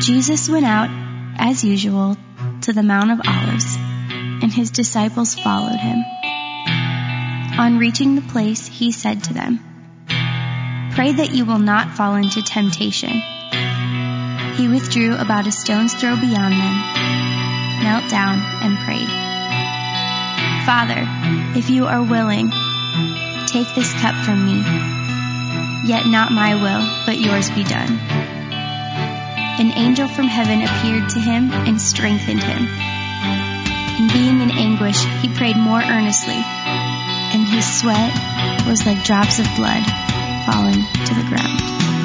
Jesus went out, as usual, to the Mount of Olives, and his disciples followed him. On reaching the place, he said to them, "Pray that you will not fall into temptation." He withdrew about a stone's throw beyond them, knelt down, and prayed, "Father, if you are willing, take this cup from me. Yet not my will, but yours be done." An angel from heaven appeared to him and strengthened him. And being in anguish, he prayed more earnestly, and his sweat was like drops of blood falling to the ground.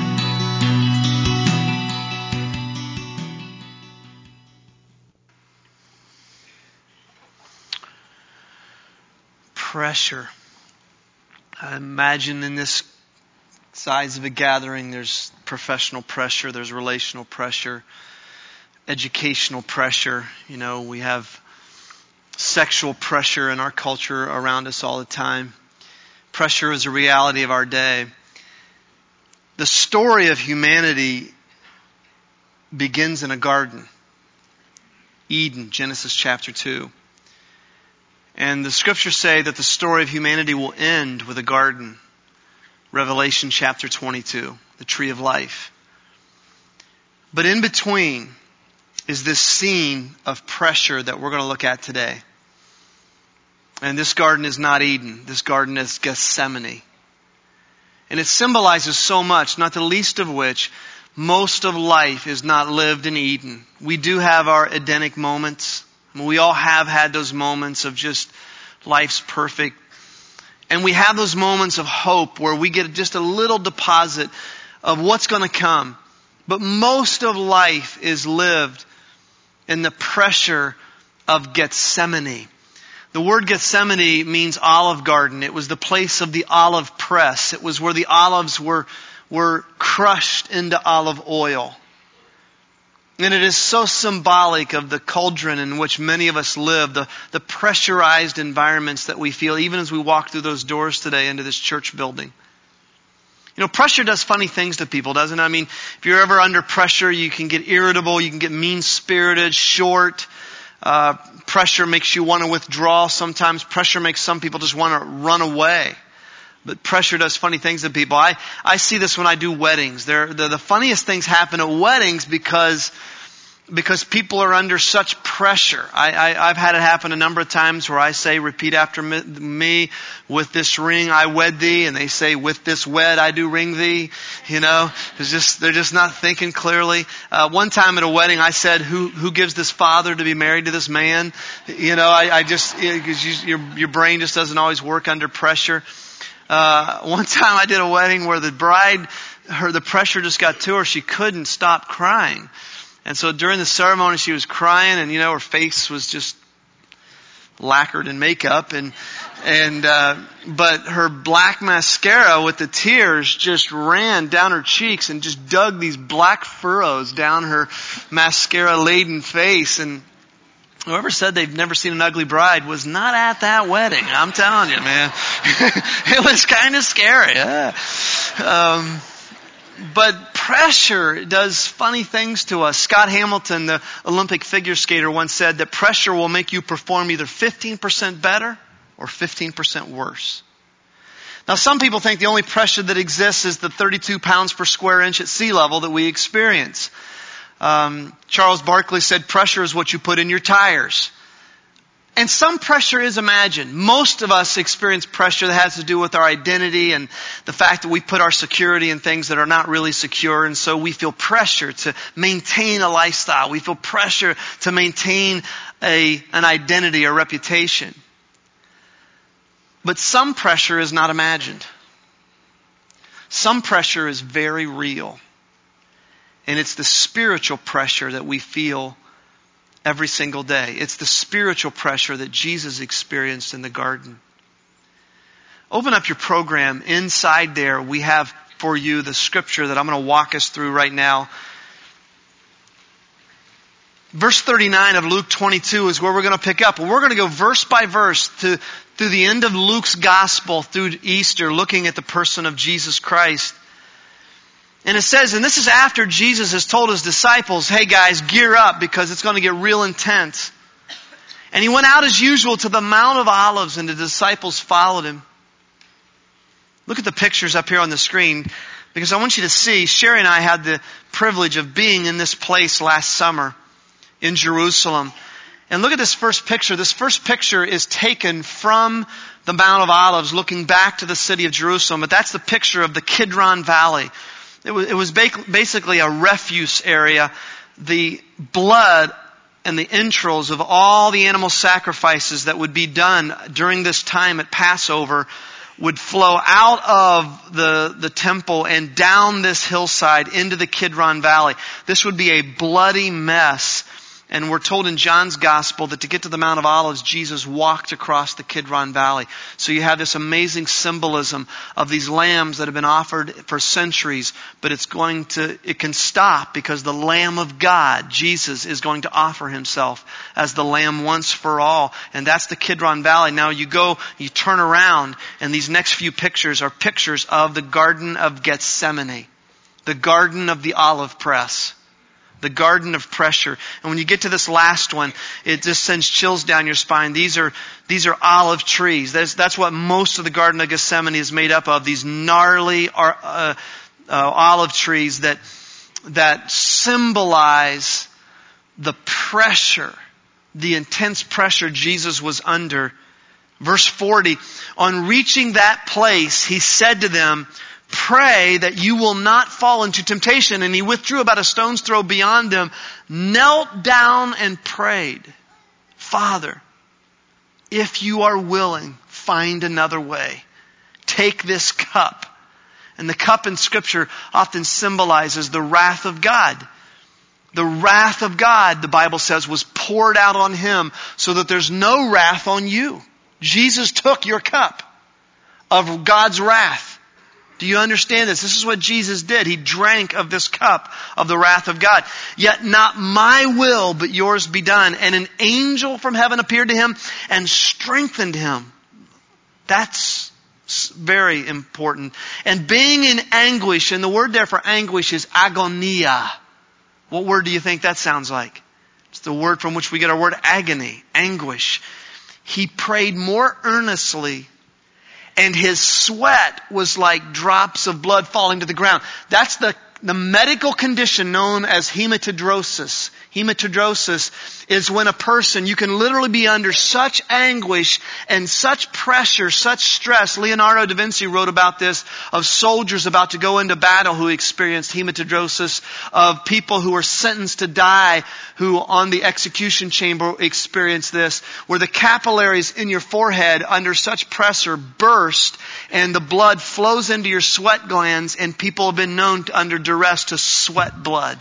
Pressure. I imagine in this size of a gathering, there's professional pressure, there's relational pressure, educational pressure. We have sexual pressure in our culture around us all the time. Pressure is a reality of our day. The story of humanity begins in a garden. Eden, Genesis chapter 2. And the scriptures say that the story of humanity will end with a garden. Revelation chapter 22, the tree of life. But in between is this scene of pressure that we're going to look at today. And this garden is not Eden. This garden is Gethsemane. And it symbolizes so much, not the least of which, most of life is not lived in Eden. We do have our Edenic moments. We all have had those moments of just life's perfect. And we have those moments of hope where we get just a little deposit of what's going to come. But most of life is lived in the pressure of Gethsemane. The word Gethsemane means olive garden. It was the place of the olive press. It was where the olives were crushed into olive oil. And it is so symbolic of the cauldron in which many of us live, the pressurized environments that we feel even as we walk through those doors today into this church building. Pressure does funny things to people, doesn't it? I mean, if you're ever under pressure, you can get irritable, you can get mean-spirited, short. Pressure makes you want to withdraw. Sometimes pressure makes some people just want to run away. But pressure does funny things to people. I see this when I do weddings. The funniest things happen at weddings because people are under such pressure. I've had it happen a number of times where I say, "Repeat after me, with this ring I wed thee," and they say, "With this wed I do ring thee." They're just not thinking clearly. One time at a wedding, I said, "Who gives this father to be married to this man?" Because your brain just doesn't always work under pressure. One time I did a wedding where the bride, the pressure just got to her. She couldn't stop crying. And so during the ceremony she was crying and, her face was just lacquered in makeup but her black mascara with the tears just ran down her cheeks and just dug these black furrows down her mascara laden face. And whoever said they've never seen an ugly bride was not at that wedding. I'm telling you, man. It was kind of scary. Yeah. But pressure does funny things to us. Scott Hamilton, the Olympic figure skater, once said that pressure will make you perform either 15% better or 15% worse. Now, some people think the only pressure that exists is the 32 pounds per square inch at sea level that we experience. Charles Barkley said pressure is what you put in your tires. And some pressure is imagined. Most of us experience pressure that has to do with our identity and the fact that we put our security in things that are not really secure. And so we feel pressure to maintain a lifestyle. We feel pressure to maintain an identity or reputation. But some pressure is not imagined. Some pressure is very real. And it's the spiritual pressure that we feel every single day. It's the spiritual pressure that Jesus experienced in the garden. Open up your program. Inside there, we have for you the scripture that I'm going to walk us through right now. Verse 39 of Luke 22 is where we're going to pick up. And we're going to go verse by verse through the end of Luke's gospel, through Easter, looking at the person of Jesus Christ. And it says, and this is after Jesus has told his disciples, hey guys, gear up because it's going to get real intense. And he went out as usual to the Mount of Olives, and the disciples followed him. Look at the pictures up here on the screen, because I want you to see, Sherry and I had the privilege of being in this place last summer in Jerusalem. And look at this first picture. This first picture is taken from the Mount of Olives, looking back to the city of Jerusalem. But that's the picture of the Kidron Valley. It was basically a refuse area. The blood and the entrails of all the animal sacrifices that would be done during this time at Passover would flow out of the temple and down this hillside into the Kidron Valley. This would be a bloody mess. And we're told in John's Gospel that to get to the Mount of Olives, Jesus walked across the Kidron Valley. So you have this amazing symbolism of these lambs that have been offered for centuries, but it can stop because the Lamb of God, Jesus, is going to offer himself as the Lamb once for all. And that's the Kidron Valley. Now you turn around, and these next few pictures are pictures of the Garden of Gethsemane, the Garden of the Olive Press. The garden of pressure. And when you get to this last one, it just sends chills down your spine. These are olive trees. That's what most of the Garden of Gethsemane is made up of. These gnarly olive trees that symbolize the pressure, the intense pressure Jesus was under. Verse 40, on reaching that place, he said to them, pray that you will not fall into temptation. And he withdrew about a stone's throw beyond them, knelt down and prayed, Father, if you are willing, find another way. Take this cup. And the cup in Scripture often symbolizes the wrath of God. The wrath of God, the Bible says, was poured out on him so that there's no wrath on you. Jesus took your cup of God's wrath. Do you understand this? This is what Jesus did. He drank of this cup of the wrath of God. Yet not my will, but yours be done. And an angel from heaven appeared to him and strengthened him. That's very important. And being in anguish, and the word there for anguish is agonia. What word do you think that sounds like? It's the word from which we get our word agony, anguish. He prayed more earnestly, and his sweat was like drops of blood falling to the ground. That's the medical condition known as hematidrosis. Hematidrosis is when a person, you can literally be under such anguish and such pressure, such stress. Leonardo da Vinci wrote about this, of soldiers about to go into battle who experienced hematidrosis, of people who were sentenced to die who on the execution chamber experienced this, where the capillaries in your forehead under such pressure burst and the blood flows into your sweat glands, and people have been known under duress to sweat blood.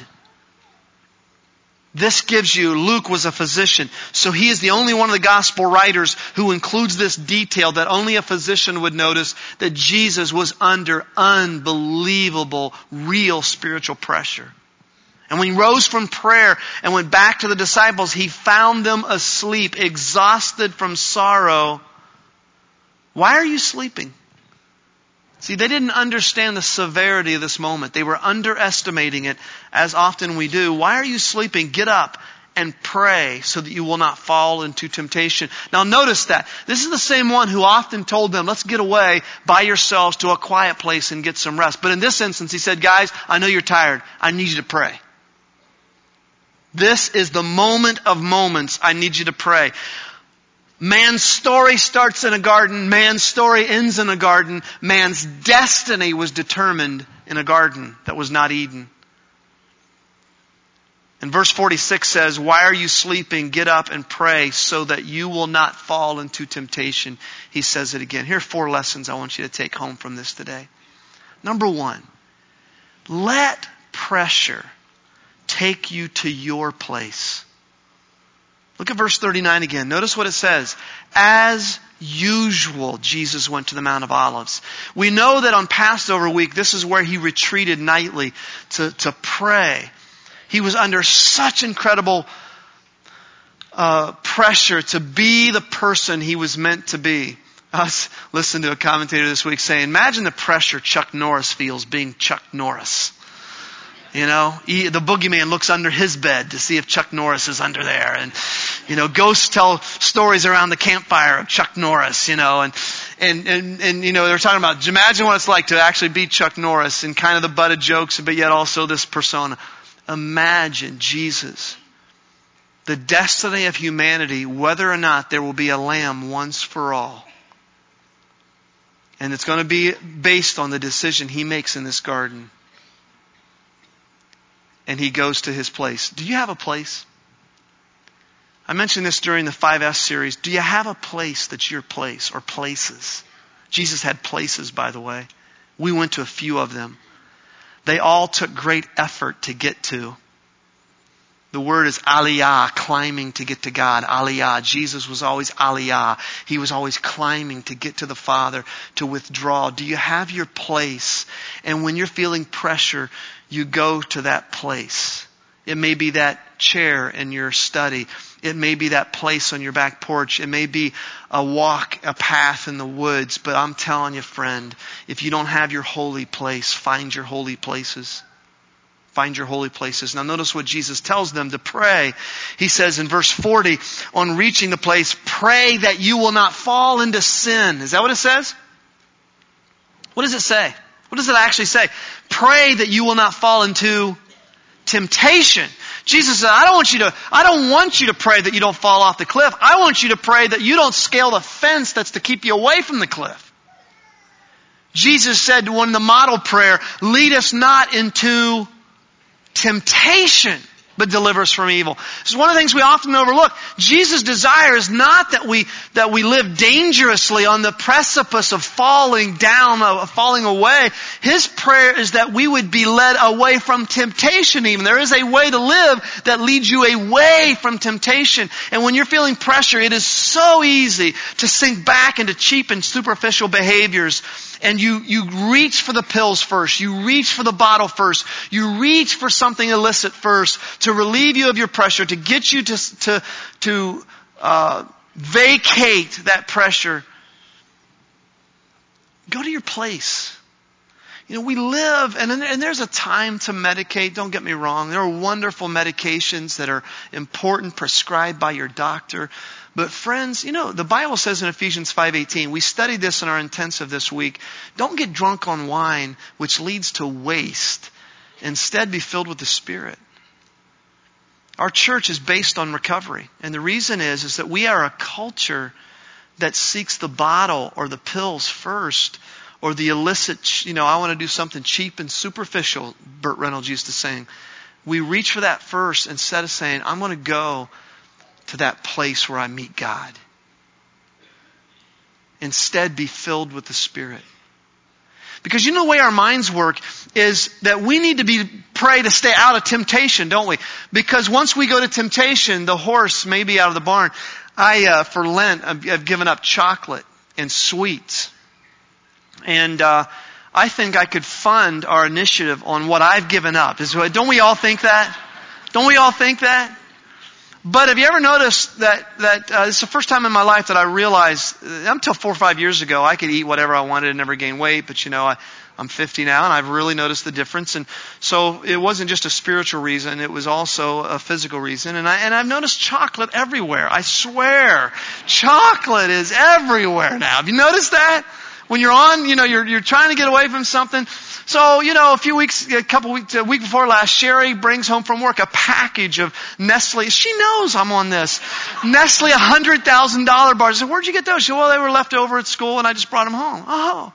This gives you, Luke was a physician, so he is the only one of the gospel writers who includes this detail that only a physician would notice, that Jesus was under unbelievable, real spiritual pressure. And when he rose from prayer and went back to the disciples, he found them asleep, exhausted from sorrow. Why are you sleeping? See, they didn't understand the severity of this moment. They were underestimating it, as often we do. Why are you sleeping? Get up and pray so that you will not fall into temptation. Now notice that. This is the same one who often told them, let's get away by yourselves to a quiet place and get some rest. But in this instance, he said, guys, I know you're tired. I need you to pray. This is the moment of moments. I need you to pray. Man's story starts in a garden. Man's story ends in a garden. Man's destiny was determined in a garden that was not Eden. And verse 46 says, why are you sleeping? Get up and pray so that you will not fall into temptation. He says it again. Here are 4 lessons I want you to take home from this today. Number 1, let pressure take you to your place. Look at verse 39 again. Notice what it says. As usual, Jesus went to the Mount of Olives. We know that on Passover week, this is where he retreated nightly to pray. He was under such incredible pressure to be the person he was meant to be. I listened to a commentator this week saying, imagine the pressure Chuck Norris feels being Chuck Norris. The boogeyman looks under his bed to see if Chuck Norris is under there. And, ghosts tell stories around the campfire of Chuck Norris, and they're talking about, imagine what it's like to actually be Chuck Norris and kind of the butt of jokes, but yet also this persona. Imagine Jesus, the destiny of humanity, whether or not there will be a lamb once for all. And it's going to be based on the decision he makes in this garden. And he goes to his place. Do you have a place? I mentioned this during the 5S series. Do you have a place that's your place, or places? Jesus had places, by the way. We went to a few of them. They all took great effort to get to. The word is aliyah, climbing to get to God. Aliyah. Jesus was always aliyah. He was always climbing to get to the Father, to withdraw. Do you have your place? And when you're feeling pressure, you go to that place. It may be that chair in your study. It may be that place on your back porch. It may be a walk, a path in the woods. But I'm telling you, friend, if you don't have your holy place, find your holy places. Find your holy places. Now notice what Jesus tells them to pray. He says in verse 40, on reaching the place, pray that you will not fall into sin. Is that what it says? What does it say? What does it actually say? Pray that you will not fall into temptation. Jesus said, I don't want you to pray that you don't fall off the cliff. I want you to pray that you don't scale the fence that's to keep you away from the cliff. Jesus said to one in the model prayer, lead us not into temptation, but deliver us from evil. This is one of the things we often overlook. Jesus' desire is not that we live dangerously on the precipice of falling down, of falling away. His prayer is that we would be led away from temptation even. There is a way to live that leads you away from temptation. And when you're feeling pressure, it is so easy to sink back into cheap and superficial behaviors. And you reach for the pills first. You reach for the bottle first. You reach for something illicit first to relieve you of your pressure, to get you to vacate that pressure. Go to your place. We live, and there's a time to medicate. Don't get me wrong. There are wonderful medications that are important, prescribed by your doctor. But friends, the Bible says in Ephesians 5:18, we studied this in our intensive this week, don't get drunk on wine, which leads to waste. Instead, be filled with the Spirit. Our church is based on recovery. And the reason is that we are a culture that seeks the bottle or the pills first, or the illicit, I want to do something cheap and superficial, Burt Reynolds used to sing. We reach for that first instead of saying, I'm going to go to that place where I meet God. Instead, be filled with the Spirit. Because the way our minds work is that we need to pray to stay out of temptation, don't we? Because once we go to temptation, the horse may be out of the barn. For Lent, I've given up chocolate and sweets. And I think I could fund our initiative on what I've given up. Don't we all think that? Don't we all think that? But have you ever noticed that this is the first time in my life that I realized, until 4 or 5 years ago, I could eat whatever I wanted and never gain weight. But I'm 50 now, and I've really noticed the difference. And so it wasn't just a spiritual reason; it was also a physical reason. And I've noticed chocolate everywhere. I swear, chocolate is everywhere now. Have you noticed that? When you're on, you're trying to get away from something. So, a week before last, Sherry brings home from work a package of Nestle. She knows I'm on this. Nestle $100,000 bars. I said, where'd you get those? She said, well, they were left over at school and I just brought them home. Oh.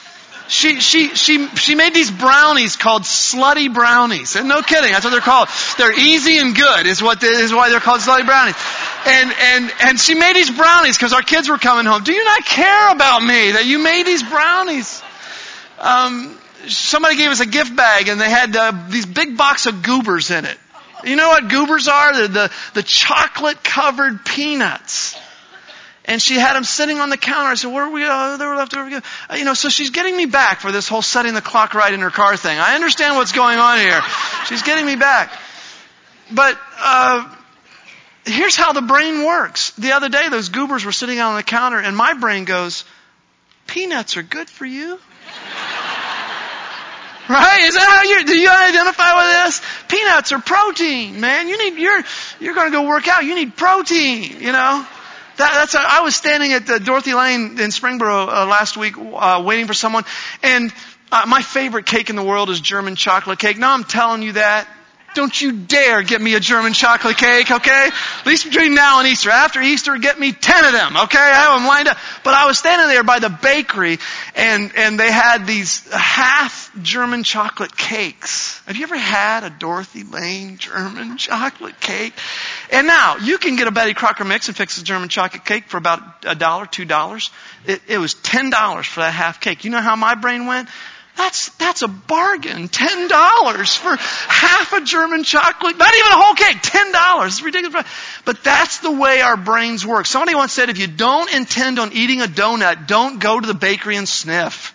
She made these brownies called slutty brownies. And no kidding, that's what they're called. They're easy and good is why they're called slutty brownies. And she made these brownies because our kids were coming home. Do you not care about me that you made these brownies? Somebody gave us a gift bag and they had these big box of Goobers in it. You know what Goobers are? They're the chocolate covered peanuts. And she had them sitting on the counter. I said, where are we? They were left over. So she's getting me back for this whole setting the clock right in her car thing. I understand what's going on here. She's getting me back. But here's how the brain works. The other day, those Goobers were sitting out on the counter, and my brain goes, peanuts are good for you. Right? Is that how do you identify with this? Peanuts are protein, man. You're going to go work out. You need protein, you know. I was standing at the Dorothy Lane in Springboro last week waiting for someone, and my favorite cake in the world is German chocolate cake. Now I'm telling you that. Don't you dare get me a German chocolate cake, okay? At least between now and Easter. After Easter, get me 10 of them, okay? I have them lined up. But I was standing there by the bakery, and they had these half German chocolate cakes. Have you ever had a Dorothy Lane German chocolate cake? And now, you can get a Betty Crocker mix and fix a German chocolate cake for about $1, $2. It was $10 for that half cake. You know how my brain went? That's a bargain. $10 for half a German chocolate. Not even a whole cake. $10. It's ridiculous. But that's the way our brains work. Somebody once said, if you don't intend on eating a donut, don't go to the bakery and sniff.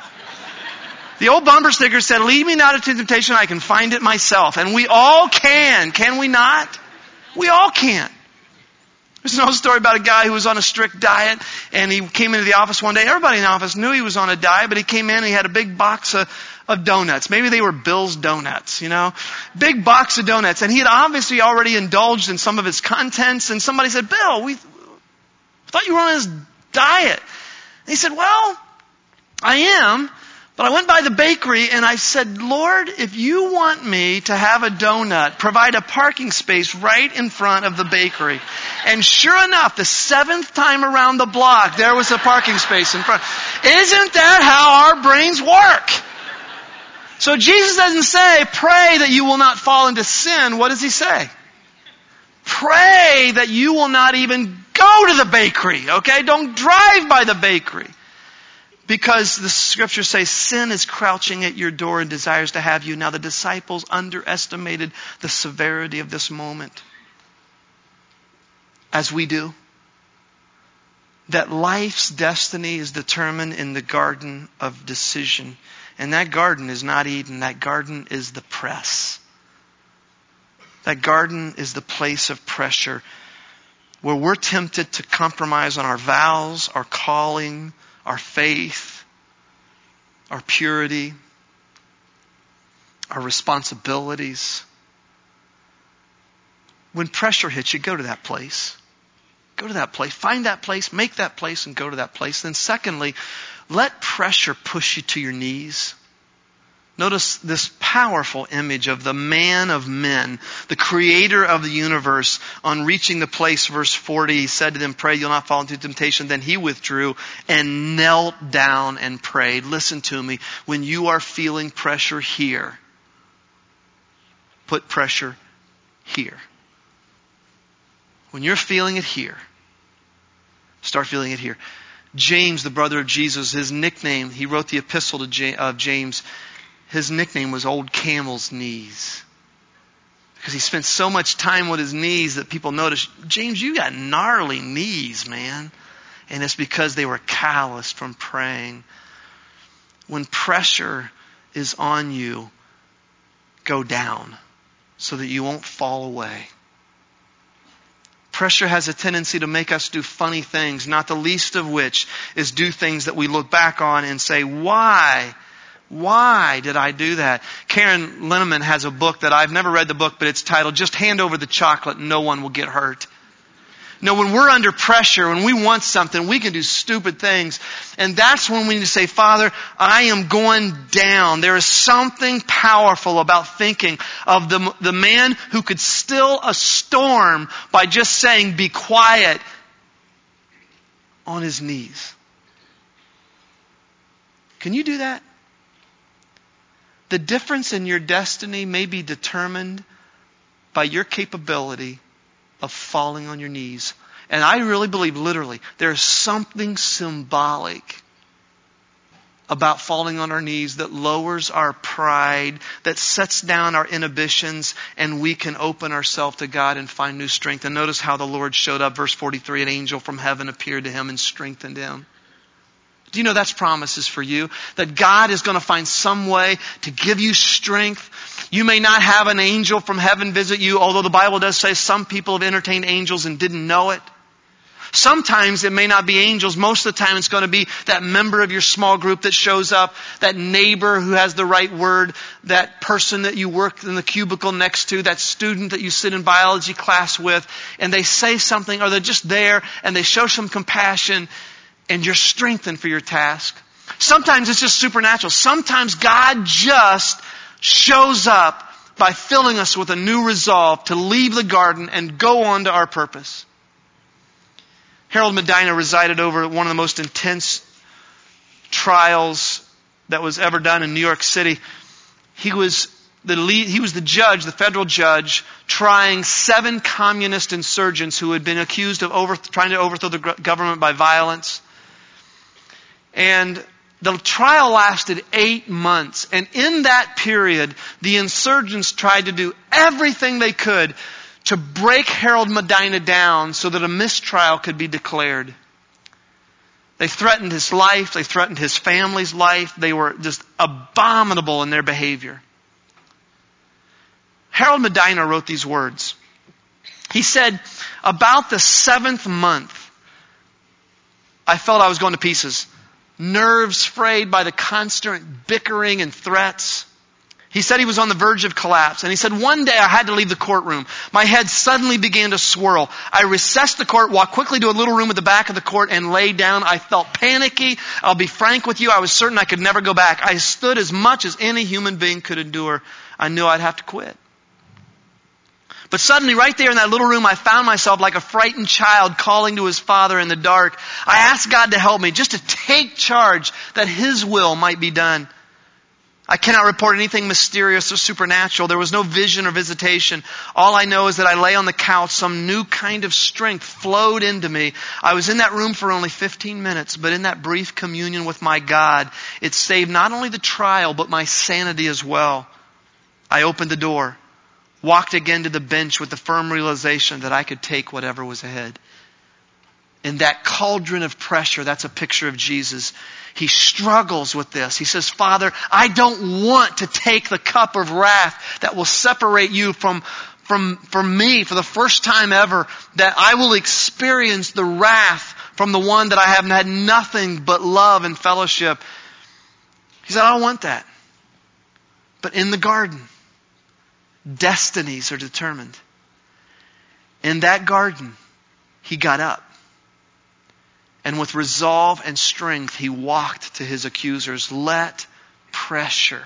The old bumper sticker said, lead me not into temptation, I can find it myself. And we all can. Can we not? We all can. There's another story about a guy who was on a strict diet, and he came into the office one day. Everybody in the office knew he was on a diet, but he came in and he had a big box of donuts. Maybe they were Bill's Donuts, you know. Big box of donuts. And he had obviously already indulged in some of its contents. And somebody said, Bill, we thought you were on this diet. And he said, well, I am. But I went by the bakery and I said, Lord, if you want me to have a donut, provide a parking space right in front of the bakery. And sure enough, the 7th time around the block, there was a parking space in front. Isn't that how our brains work? So Jesus doesn't say, pray that you will not fall into sin. What does he say? Pray that you will not even go to the bakery, okay? Don't drive by the bakery. Because the scriptures say sin is crouching at your door and desires to have you. Now the disciples underestimated the severity of this moment. As we do. That life's destiny is determined in the garden of decision. And that garden is not Eden. That garden is the press. That garden is the place of pressure. Where we're tempted to compromise on our vows, our calling, our faith, our purity, our responsibilities. When pressure hits you, go to that place. Go to that place. Find that place, make that place, and go to that place. Then secondly, let pressure push you to your knees. Notice this powerful image of the man of men, the creator of the universe. On reaching the place, verse 40, he said to them, pray you'll not fall into temptation. Then he withdrew and knelt down and prayed. Listen to me. When you are feeling pressure here, put pressure here. When you're feeling it here, start feeling it here. James, the brother of Jesus, his nickname, he wrote the epistle of James. His nickname was Old Camel's Knees. Because he spent so much time with his knees that people noticed, James, you got gnarly knees, man. And it's because they were calloused from praying. When pressure is on you, go down so that you won't fall away. Pressure has a tendency to make us do funny things, not the least of which is do things that we look back on and say, why? Why did I do that? Karen Linneman has a book that I've never read the book, but it's titled, Just Hand Over the Chocolate and No One Will Get Hurt. No, when we're under pressure, when we want something, we can do stupid things. And that's when we need to say, Father, I am going down. There is something powerful about thinking of the man who could still a storm by just saying, be quiet, on his knees. Can you do that? The difference in your destiny may be determined by your capability of falling on your knees. And I really believe, literally, there's something symbolic about falling on our knees that lowers our pride, that sets down our inhibitions, and we can open ourselves to God and find new strength. And notice how the Lord showed up. Verse 43, an angel from heaven appeared to him and strengthened him. Do you know that's promises for you? That God is going to find some way to give you strength. You may not have an angel from heaven visit you, although the Bible does say some people have entertained angels and didn't know it. Sometimes it may not be angels. Most of the time it's going to be that member of your small group that shows up, that neighbor who has the right word, that person that you work in the cubicle next to, that student that you sit in biology class with, and they say something, or they're just there and they show some compassion, and you're strengthened for your task. Sometimes it's just supernatural. Sometimes God just shows up by filling us with a new resolve to leave the garden and go on to our purpose. Harold Medina resided over one of the most intense trials that was ever done in New York City. He was the judge, the federal judge, trying 7 communist insurgents who had been accused of trying to overthrow the government by violence. And the trial lasted 8 months. And in that period, the insurgents tried to do everything they could to break Harold Medina down so that a mistrial could be declared. They threatened his life. They threatened his family's life. They were just abominable in their behavior. Harold Medina wrote these words. He said, about the 7th month, I felt I was going to pieces. Nerves frayed by the constant bickering and threats. He said he was on the verge of collapse. And he said, one day I had to leave the courtroom. My head suddenly began to swirl. I recessed the court, walked quickly to a little room at the back of the court, and lay down. I felt panicky. I'll be frank with you, I was certain I could never go back. I stood as much as any human being could endure. I knew I'd have to quit. But suddenly, right there in that little room, I found myself like a frightened child calling to his father in the dark. I asked God to help me, just to take charge, that His will might be done. I cannot report anything mysterious or supernatural. There was no vision or visitation. All I know is that I lay on the couch. Some new kind of strength flowed into me. I was in that room for only 15 minutes, but in that brief communion with my God, it saved not only the trial, but my sanity as well. I opened the door, walked again to the bench with the firm realization that I could take whatever was ahead. In that cauldron of pressure, that's a picture of Jesus. He struggles with this. He says, Father, I don't want to take the cup of wrath that will separate you from me for the first time ever, that I will experience the wrath from the one that I have had nothing but love and fellowship. He said, I don't want that. But in the garden, destinies are determined. In that garden, he got up. And with resolve and strength, he walked to his accusers. Let pressure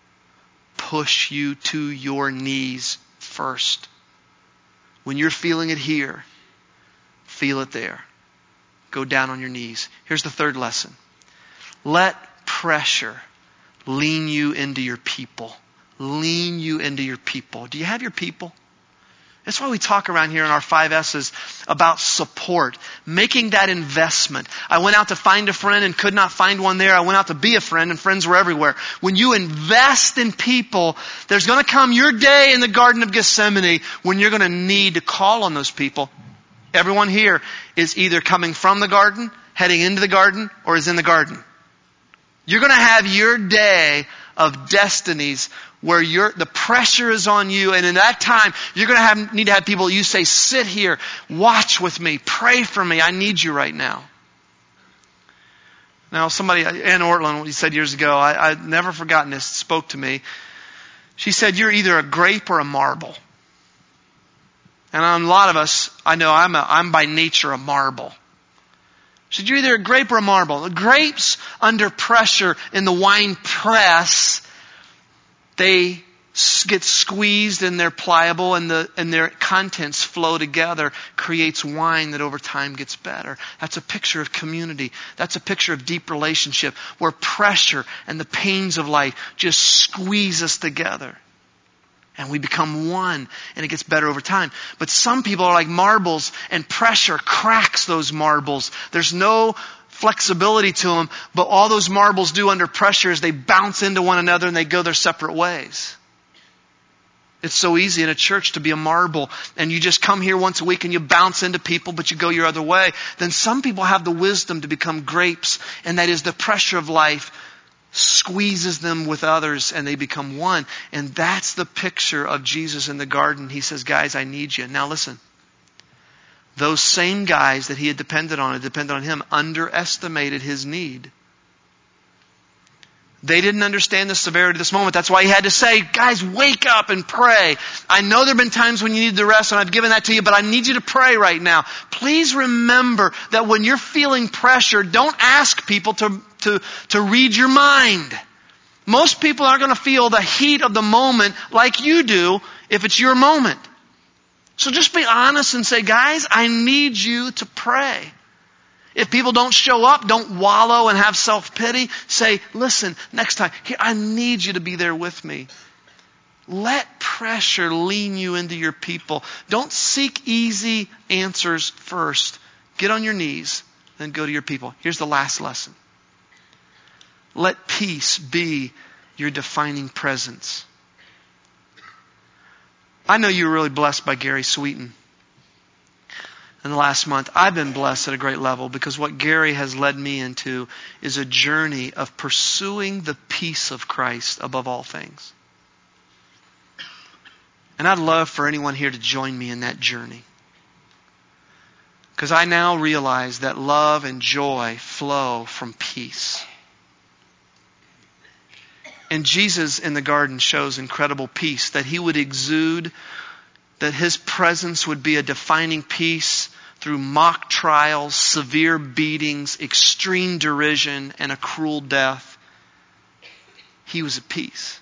push you to your knees first. When you're feeling it here, feel it there. Go down on your knees. Here's the third lesson. Let pressure lean you into your people. Lean you into your people. Do you have your people? That's why we talk around here in our 5 S's about support, making that investment. I went out to find a friend and could not find one there. I went out to be a friend and friends were everywhere. When you invest in people, there's going to come your day in the Garden of Gethsemane when you're going to need to call on those people. Everyone here is either coming from the garden, heading into the garden, or is in the garden. You're going to have your day of destinies where the pressure is on you, and in that time, you're going to need to have people you say, sit here, watch with me, pray for me, I need you right now. Now somebody, Ann Ortland, he said years ago, I've never forgotten this, spoke to me. She said, you're either a grape or a marble. And on a lot of us, I know I'm by nature a marble. She said, you're either a grape or a marble. The grapes under pressure in the wine press, they get squeezed and they're pliable and their contents flow together, creates wine that over time gets better. That's a picture of community. That's a picture of deep relationship where pressure and the pains of life just squeeze us together. And we become one, and it gets better over time. But some people are like marbles, and pressure cracks those marbles. There's no flexibility to them, but all those marbles do under pressure is they bounce into one another and they go their separate ways. It's so easy in a church to be a marble, and you just come here once a week and you bounce into people, but you go your other way. Then some people have the wisdom to become grapes, and that is the pressure of life squeezes them with others and they become one. And that's the picture of Jesus in the garden. He says, guys, I need you. Now listen, those same guys that he had depended on him, underestimated his need. They didn't understand the severity of this moment. That's why he had to say, guys, wake up and pray. I know there have been times when you need to rest, and I've given that to you, but I need you to pray right now. Please remember that when you're feeling pressure, don't ask people to read your mind. Most people aren't going to feel the heat of the moment like you do if it's your moment. So just be honest and say, guys, I need you to pray. If people don't show up, don't wallow and have self-pity. Say, listen, next time, here, I need you to be there with me. Let pressure lean you into your people. Don't seek easy answers first. Get on your knees, then go to your people. Here's the last lesson. Let peace be your defining presence. I know you were really blessed by Gary Sweeten. In the last month, I've been blessed at a great level because what Gary has led me into is a journey of pursuing the peace of Christ above all things. And I'd love for anyone here to join me in that journey. Because I now realize that love and joy flow from peace. And Jesus in the garden shows incredible peace, that he would exude, that his presence would be a defining peace through mock trials, severe beatings, extreme derision, and a cruel death. He was at peace.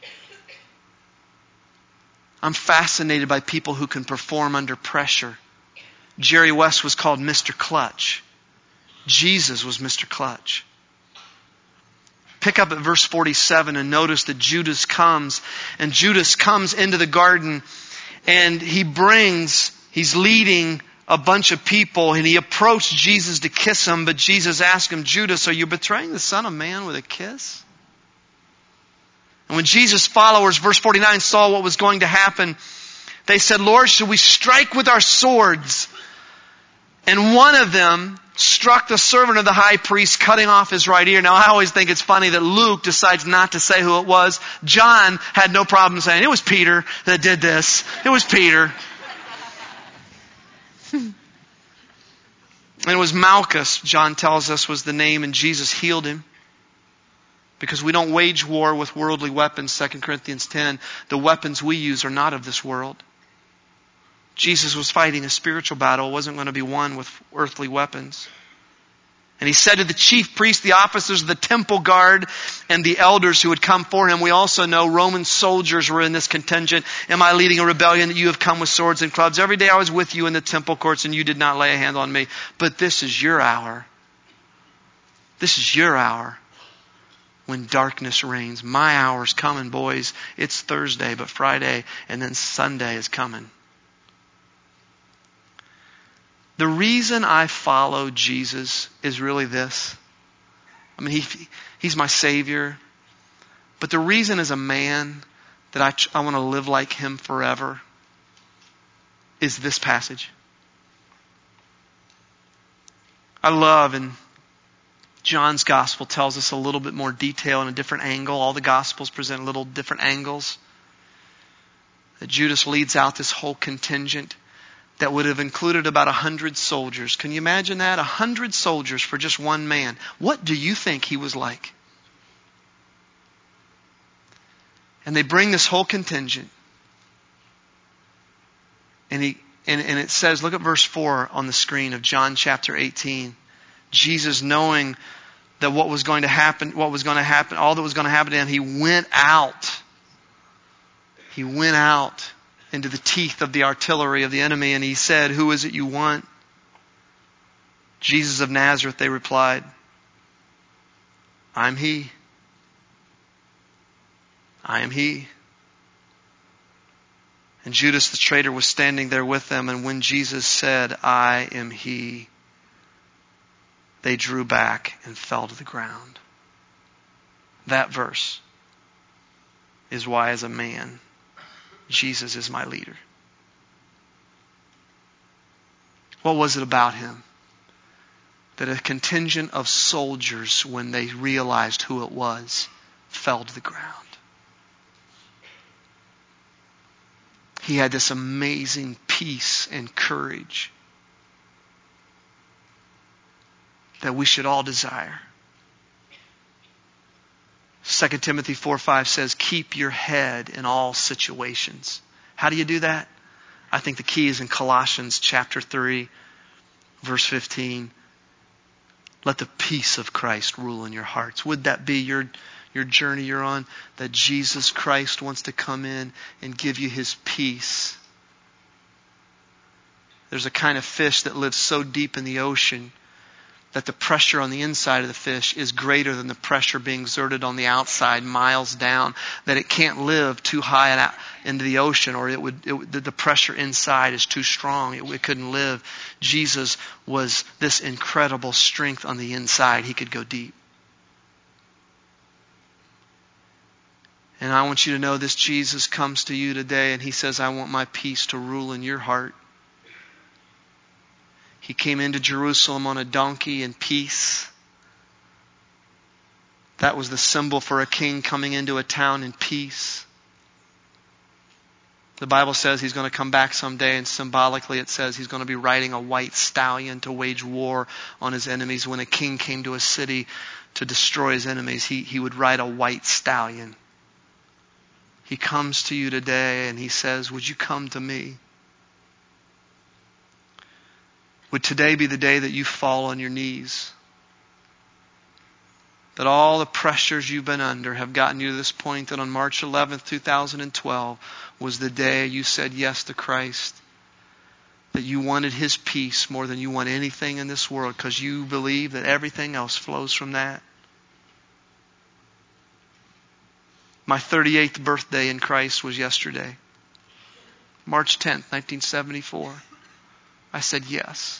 I'm fascinated by people who can perform under pressure. Jerry West was called Mr. Clutch. Jesus was Mr. Clutch. Pick up at verse 47 and notice that Judas comes into the garden, and he's leading a bunch of people, and he approached Jesus to kiss him, but Jesus asked him, Judas, are you betraying the Son of Man with a kiss? And when Jesus' followers, verse 49, saw what was going to happen, they said, Lord, should we strike with our swords? And one of them struck the servant of the high priest, cutting off his right ear. Now, I always think it's funny that Luke decides not to say who it was. John had no problem saying, it was Peter that did this. It was Peter. And it was Malchus, John tells us, was the name, and Jesus healed him. Because we don't wage war with worldly weapons, 2 Corinthians 10. The weapons we use are not of this world. Jesus was fighting a spiritual battle. It wasn't going to be won with earthly weapons. And he said to the chief priests, the officers of the temple guard, and the elders who had come for him, we also know Roman soldiers were in this contingent. Am I leading a rebellion that you have come with swords and clubs? Every day I was with you in the temple courts and you did not lay a hand on me. But this is your hour. This is your hour when darkness reigns. My hour's coming, boys. It's Thursday, but Friday and then Sunday is coming. The reason I follow Jesus is really this. I mean, he's my Savior. But the reason as a man that I want to live like him forever is this passage. I love, and John's gospel tells us a little bit more detail in a different angle. All the gospels present little different angles. That Judas leads out this whole contingent that would have included about 100 soldiers. Can you imagine that? 100 soldiers for just one man. What do you think he was like? And they bring this whole contingent. And it says, look at verse 4 on the screen of John chapter 18. Jesus, knowing that what was going to happen, all that was going to happen to him, he went out. He went out into the teeth of the artillery of the enemy, and he said, who is it you want? Jesus of Nazareth, they replied. I'm he. I am he. And Judas the traitor was standing there with them, and when Jesus said, I am he, they drew back and fell to the ground. That verse is why, as a man, Jesus is my leader. What was it about him that a contingent of soldiers, when they realized who it was, fell to the ground? He had this amazing peace and courage. that we should all desire. 2 Timothy 4:5 says, keep your head in all situations. How do you do that? I think the key is in Colossians chapter 3, verse 15. Let the peace of Christ rule in your hearts. Would that be your journey you're on? That Jesus Christ wants to come in and give you His peace. There's a kind of fish that lives so deep in the ocean that the pressure on the inside of the fish is greater than the pressure being exerted on the outside miles down, that it can't live too high into the ocean, or the pressure inside is too strong. It couldn't live. Jesus was this incredible strength on the inside. He could go deep. And I want you to know this Jesus comes to you today and He says, I want my peace to rule in your heart. He came into Jerusalem on a donkey in peace. That was the symbol for a king coming into a town in peace. The Bible says He's going to come back someday, and symbolically it says He's going to be riding a white stallion to wage war on His enemies. When a king came to a city to destroy his enemies, he would ride a white stallion. He comes to you today and He says, would you come to me? Would today be the day that you fall on your knees? That all the pressures you've been under have gotten you to this point that on March 11th, 2012 was the day you said yes to Christ. That you wanted His peace more than you want anything in this world because you believe that everything else flows from that. My 38th birthday in Christ was yesterday. March 10th, 1974. I said yes.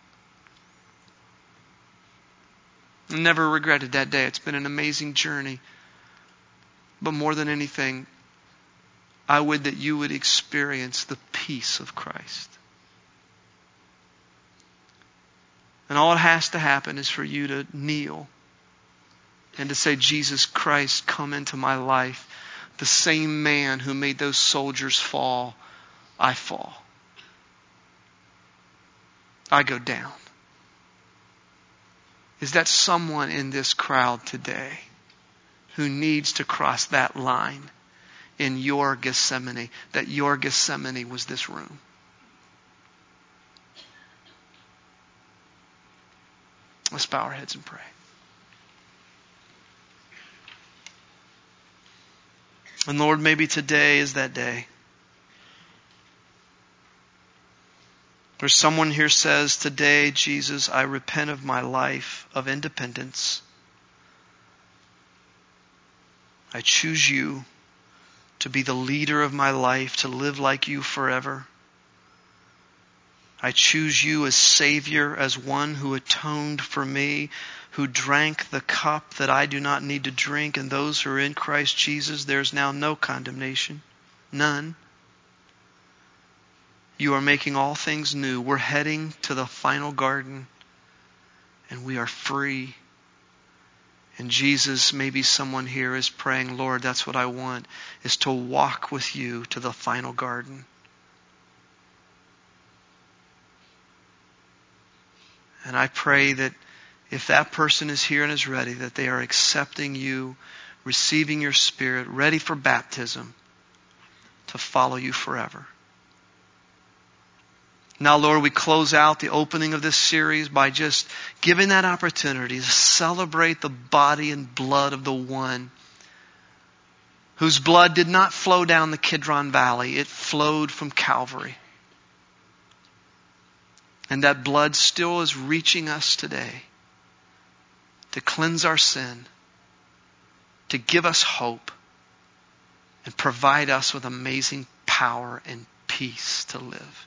I never regretted that day. It's been an amazing journey. But more than anything, I would that you would experience the peace of Christ. And all it has to happen is for you to kneel and to say, Jesus Christ, come into my life. The same man who made those soldiers fall, I fall. I go down. Is that someone in this crowd today who needs to cross that line in your Gethsemane? That your Gethsemane was this room. Let's bow our heads and pray. And Lord, maybe today is that day. Or someone here says, today, Jesus, I repent of my life of independence. I choose you to be the leader of my life, to live like you forever. I choose you as Savior, as one who atoned for me, who drank the cup that I do not need to drink. And those who are in Christ Jesus, there is now no condemnation. None. You are making all things new. We're heading to the final garden. And we are free. And Jesus, maybe someone here is praying, Lord, that's what I want, is to walk with you to the final garden. And I pray that if that person is here and is ready, that they are accepting you, receiving your Spirit, ready for baptism, to follow you forever. Now, Lord, we close out the opening of this series by just giving that opportunity to celebrate the body and blood of the one whose blood did not flow down the Kidron Valley. It flowed from Calvary. And that blood still is reaching us today to cleanse our sin, to give us hope, and provide us with amazing power and peace to live.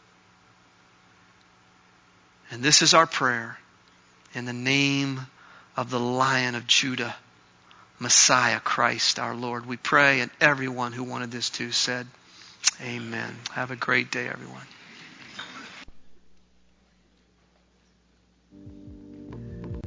And this is our prayer in the name of the Lion of Judah, Messiah Christ our Lord. We pray, and everyone who wanted this to said, Amen. Have a great day, everyone.